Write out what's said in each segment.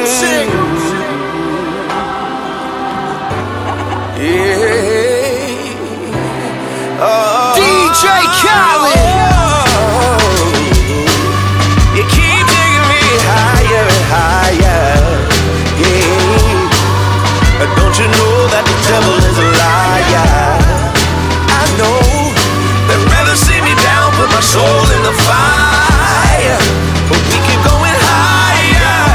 music. DJ Khaled. You keep taking me higher and higher. Yeah. Don't you know that the devil is a liar? I know they'd rather see me down, put my soul in the fire, but we keep going higher,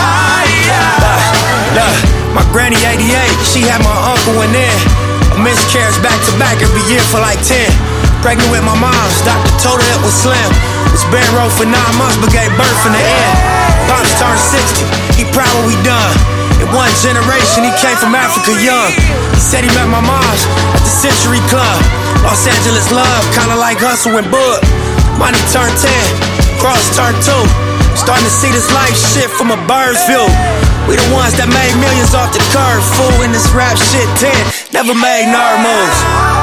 higher. My granny 88, she had my uncle in there. A miscarriage back to back every year for like 10. Pregnant with my mom's, doctor told her it was slim. Was bed row for 9 months, but gave birth in the end. Pops turned 60, he proud what we done. In one generation, he came from Africa young. He said he met my mom's at the Century Club. Los Angeles love, kinda like Hustle and Bud. Money turned 10, Cross turned 2. Starting to see this life shit from a bird's view. We the ones that made millions off the curve, fool. In this rap shit 10, never made nerd moves.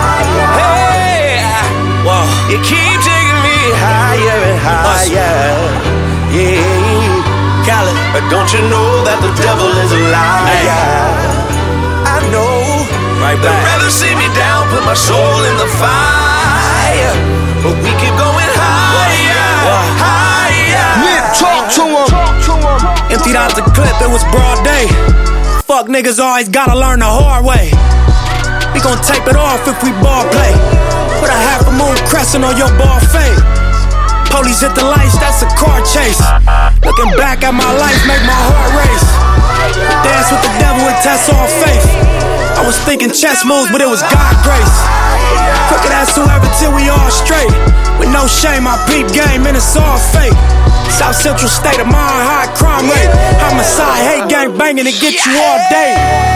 Hey, whoa. You keep taking me higher and higher. Yeah, Khaled. Don't you know that the devil is a liar? Hey. I know. Right they'd back. rather see me down, put my soul in the fire, but we keep going higher, higher. Nick, talk to him. Emptied out the clip, it was broad day. Fuck niggas always gotta learn the hard way. We gon' tape it off if we ball play. Put a half a moon crescent on your ball fade. Police hit the lights, that's a car chase. Looking back at my life, make my heart race. Dance with the devil and test all faith. I was thinking chess moves, but it was God grace. Crooked ass whoever till we all straight. With no shame, I peep game and it's all fake. South Central state of mind, high crime rate. Homicide, hate gang banging to get you all day.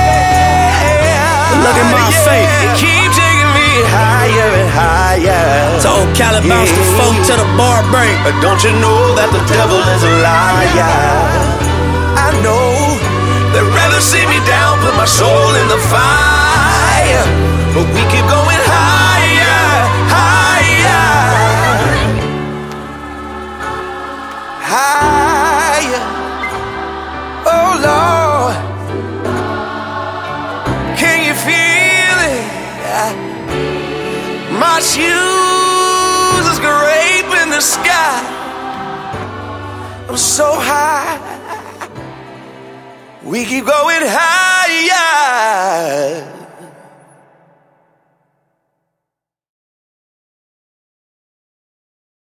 But look at my fate. You keep taking me higher and higher. Told Khaled bounce the phone to the bar break. Don't you know that the devil is a liar? I know they'd rather see me down, put my soul in the fire, but we keep going higher, higher, higher. Oh Lord, can you feel it? My shoes is scraping the sky. I'm so high. We keep going higher.